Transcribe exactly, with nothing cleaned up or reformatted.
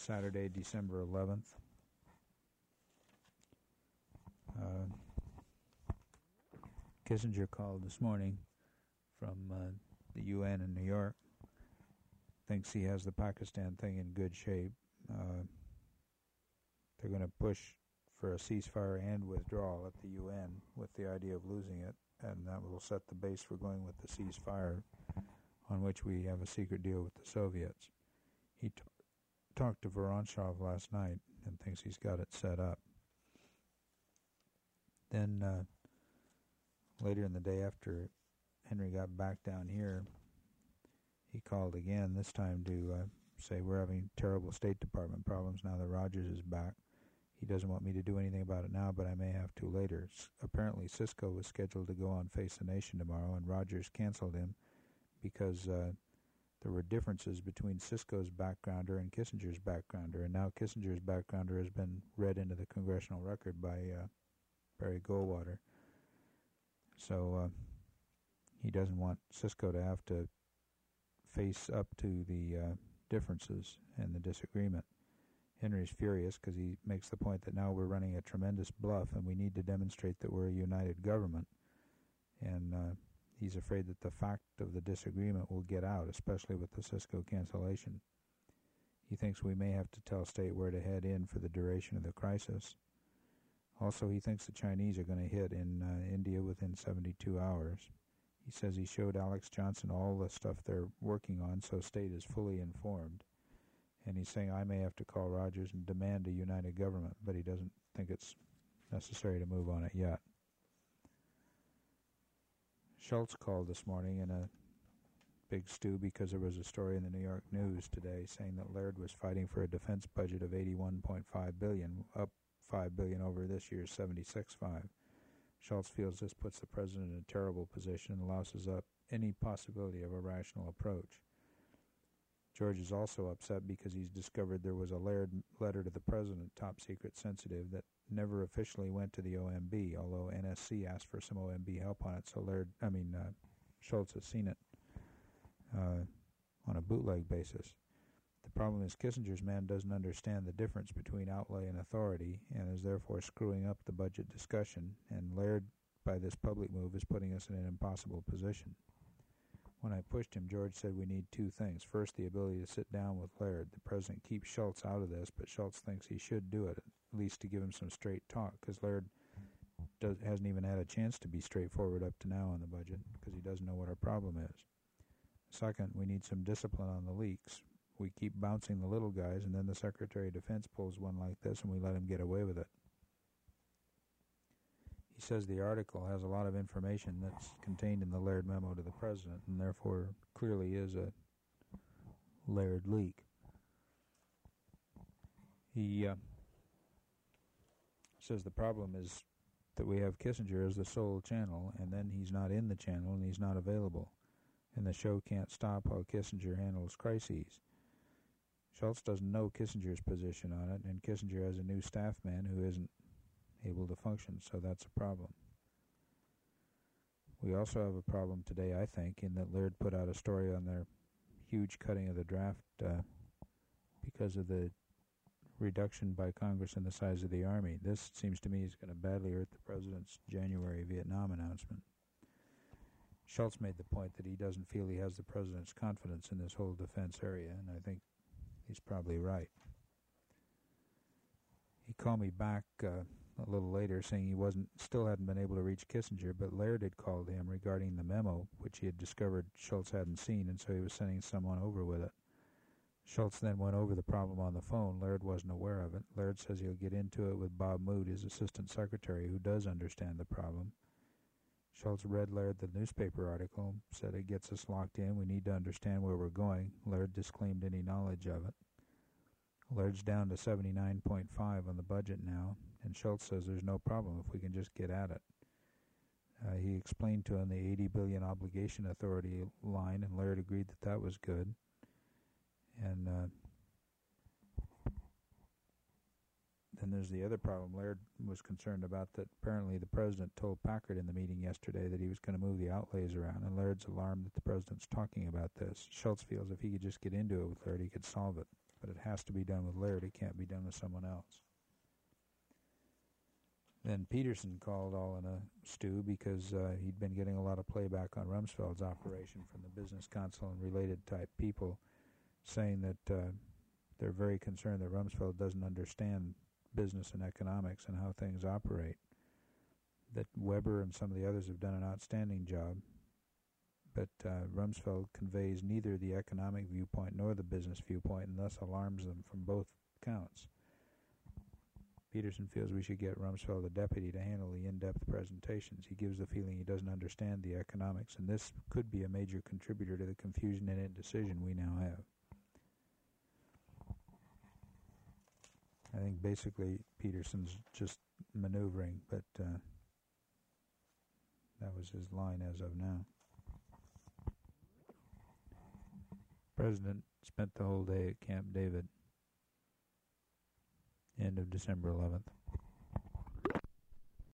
Saturday, December eleventh. Uh, Kissinger called this morning from uh, the U N in New York. Thinks he has the Pakistan thing in good shape. Uh, they're going to push for a ceasefire and withdrawal at the U N with the idea of losing it, and that will set the base for going with the ceasefire, on which we have a secret deal with the Soviets. He t- talked to Vorontsov last night and thinks he's got it set up. Then uh, later in the day, after Henry got back down here, he called again, this time to uh, say we're having terrible State Department problems now that Rogers is back. He doesn't want me to do anything about it now, but I may have to later. S- apparently Cisco was scheduled to go on Face the Nation tomorrow, and Rogers canceled him because uh, there were differences between Cisco's backgrounder and Kissinger's backgrounder, and now Kissinger's backgrounder has been read into the congressional record by uh, Barry Goldwater. So uh, he doesn't want Cisco to have to face up to the uh, differences and the disagreement. Henry's furious because he makes the point that now we're running a tremendous bluff and we need to demonstrate that we're a united government. And uh, he's afraid that the fact of the disagreement will get out, especially with the Cisco cancellation. He thinks we may have to tell State where to head in for the duration of the crisis. Also, he thinks the Chinese are going to hit in uh, India within seventy-two hours. He says he showed Alex Johnson all the stuff they're working on, so State is fully informed. And he's saying I may have to call Rogers and demand a united government, but he doesn't think it's necessary to move on it yet. Schultz called this morning in a big stew because there was a story in the New York News today saying that Laird was fighting for a defense budget of eighty-one point five billion dollars, up five billion dollars over this year's seventy-six point five. Schultz feels this puts the president in a terrible position and louses up any possibility of a rational approach. George is also upset because he's discovered there was a Laird letter to the president, top secret sensitive, that never officially went to the O M B, although N S C asked for some O M B help on it, so Laird, I mean, uh, Schultz has seen it uh, on a bootleg basis. The problem is Kissinger's man doesn't understand the difference between outlay and authority and is therefore screwing up the budget discussion, and Laird, by this public move, is putting us in an impossible position. When I pushed him, George said we need two things. First, the ability to sit down with Laird. The president keeps Schultz out of this, but Schultz thinks he should do it, at least to give him some straight talk, because Laird does, hasn't even had a chance to be straightforward up to now on the budget, because he doesn't know what our problem is. Second, we need some discipline on the leaks. We keep bouncing the little guys, and then the Secretary of Defense pulls one like this, and we let him get away with it. He says the article has a lot of information that's contained in the Laird memo to the president, and therefore clearly is a Laird leak. He uh, says the problem is that we have Kissinger as the sole channel, and then he's not in the channel, and he's not available, and the show can't stop how Kissinger handles crises. Schultz doesn't know Kissinger's position on it, and Kissinger has a new staff man who isn't able to function, so that's a problem. We also have a problem today, I think, in that Laird put out a story on their huge cutting of the draft uh, because of the reduction by Congress in the size of the Army. This seems to me is going to badly hurt the president's January Vietnam announcement. Schultz made the point that he doesn't feel he has the president's confidence in this whole defense area, and I think he's probably right. He called me back uh, a little later saying he wasn't, still hadn't been able to reach Kissinger, but Laird had called him regarding the memo, which he had discovered Schultz hadn't seen, and so he was sending someone over with it. Schultz then went over the problem on the phone. Laird wasn't aware of it. Laird says he'll get into it with Bob Mood, his assistant secretary, who does understand the problem. Schultz read Laird the newspaper article, said it gets us locked in, we need to understand where we're going. Laird disclaimed any knowledge of it. Laird's down to seventy-nine point five on the budget now, and Schultz says there's no problem if we can just get at it. Uh, he explained to him the eighty billion dollars obligation authority line, and Laird agreed that that was good. And uh, then there's the other problem Laird was concerned about, that apparently the president told Packard in the meeting yesterday that he was going to move the outlays around, and Laird's alarmed that the president's talking about this. Schultz feels if he could just get into it with Laird, he could solve it. but it has to be done with Laird. It can't be done with someone else. Then Peterson called all in a stew because uh, he'd been getting a lot of playback on Rumsfeld's operation from the business council and related type people, saying that uh, they're very concerned that Rumsfeld doesn't understand business and economics and how things operate. That Weber and some of the others have done an outstanding job, but uh, Rumsfeld conveys neither the economic viewpoint nor the business viewpoint and thus alarms them from both counts. Peterson feels we should get Rumsfeld, the deputy, to handle the in-depth presentations. He gives the feeling he doesn't understand the economics, and this could be a major contributor to the confusion and indecision we now have. I think basically Peterson's just maneuvering, but uh, that was his line as of now. President spent the whole day at Camp David. End of December eleventh.